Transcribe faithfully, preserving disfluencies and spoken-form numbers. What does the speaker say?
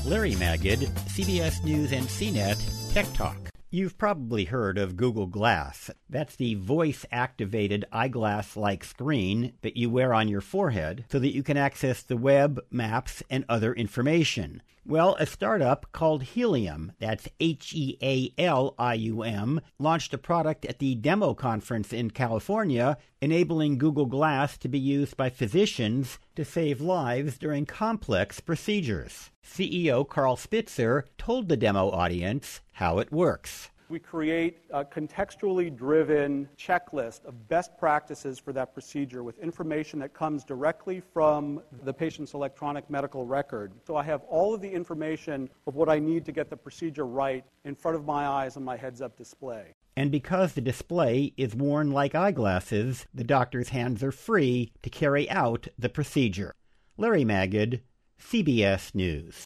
Larry Magid, C B S News and C net Tech Talk. You've probably heard of Google Glass. That's the voice-activated eyeglass-like screen that you wear on your forehead so that you can access the web, maps, and other information. Well, a startup called Helium, that's H E A L I U M, launched a product at the demo conference in California, enabling Google Glass to be used by physicians to save lives during complex procedures. C E O Carl Spitzer told the demo audience how it works. We create a contextually driven checklist of best practices for that procedure with information that comes directly from the patient's electronic medical record. So I have all of the information of what I need to get the procedure right in front of my eyes on my heads-up display. And because the display is worn like eyeglasses, the doctor's hands are free to carry out the procedure. Larry Magid, C B S News.